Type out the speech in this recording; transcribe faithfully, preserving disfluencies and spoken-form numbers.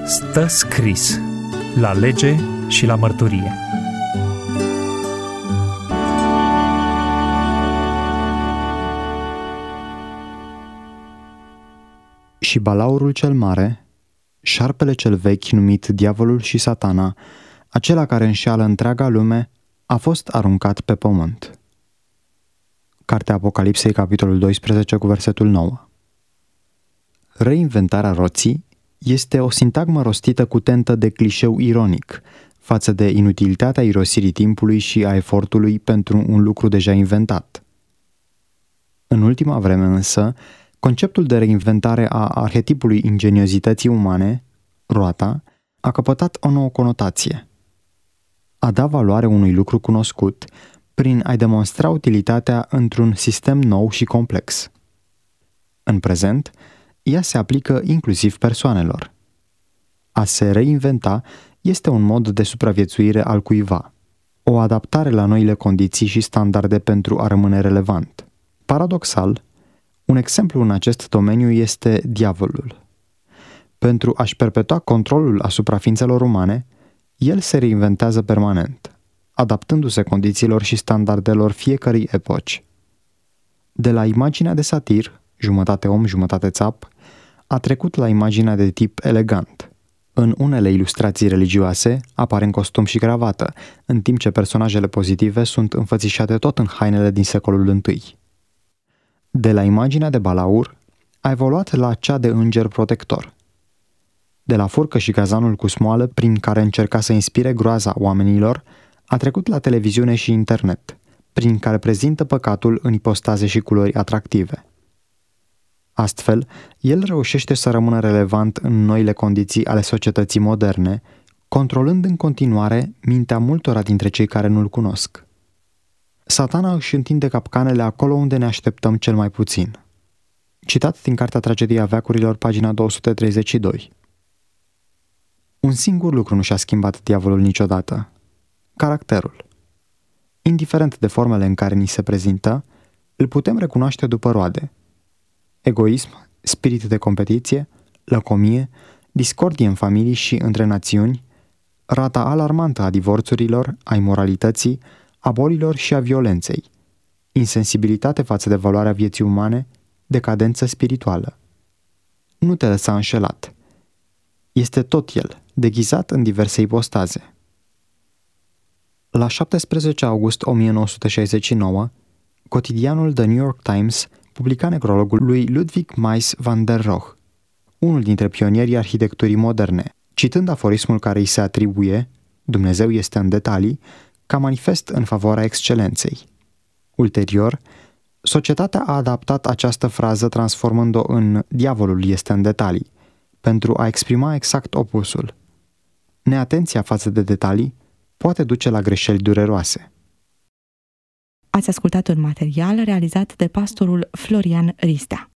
Stă scris la lege și la mărturie. Și balaurul cel mare, șarpele cel vechi numit diavolul și satana, acela care înșeală întreaga lume, a fost aruncat pe pământ. Cartea Apocalipsei, capitolul doisprezece, cu versetul nouă. Reinventarea roții este o sintagmă rostită cu tentă de clișeu ironic față de inutilitatea irosirii timpului și a efortului pentru un lucru deja inventat. În ultima vreme însă, conceptul de reinventare a arhetipului ingeniozității umane, roata, a căpătat o nouă conotație. A da valoare unui lucru cunoscut prin a-i demonstra utilitatea într-un sistem nou și complex. În prezent, ea se aplică inclusiv persoanelor. A se reinventa este un mod de supraviețuire al cuiva, o adaptare la noile condiții și standarde pentru a rămâne relevant. Paradoxal, un exemplu în acest domeniu este diavolul. Pentru a-și perpetua controlul asupra ființelor umane, el se reinventează permanent, adaptându-se condițiilor și standardelor fiecărei epoci. De la imaginea de satir, jumătate om, jumătate țap, a trecut la imaginea de tip elegant. În unele ilustrații religioase apare în costum și cravată, în timp ce personajele pozitive sunt înfățișate tot în hainele din secolul întâi. De la imaginea de balaur a evoluat la cea de înger protector. De la furcă și cazanul cu smoală prin care încerca să inspire groaza oamenilor, a trecut la televiziune și internet, prin care prezintă păcatul în ipostaze și culori atractive. Astfel, el reușește să rămână relevant în noile condiții ale societății moderne, controlând în continuare mintea multora dintre cei care nu-l cunosc. Satana își întinde capcanele acolo unde ne așteptăm cel mai puțin. Citat din Cartea Tragedia veacurilor, pagina două sute treizeci și doi. Un singur lucru nu și-a schimbat diavolul niciodată: caracterul. Indiferent de formele în care ni se prezintă, îl putem recunoaște după roade: egoism, spirit de competiție, lăcomie, discordie în familii și între națiuni, rata alarmantă a divorțurilor, a imoralității, a bolilor și a violenței, insensibilitate față de valoarea vieții umane, decadență spirituală. Nu te lăsa înșelat. Este tot el, deghizat în diverse ipostaze. La șaptesprezece august o mie nouă sute șaizeci și nouă, cotidianul The New York Times publica necrologul lui Ludwig Mies van der Rohe, unul dintre pionierii arhitecturii moderne, citând aforismul care îi se atribuie, Dumnezeu este în detalii, ca manifest în favoarea excelenței. Ulterior, societatea a adaptat această frază transformând-o în diavolul este în detalii, pentru a exprima exact opusul. Neatenția față de detalii poate duce la greșeli dureroase. Ați ascultat un material realizat de pastorul Florian Ristea.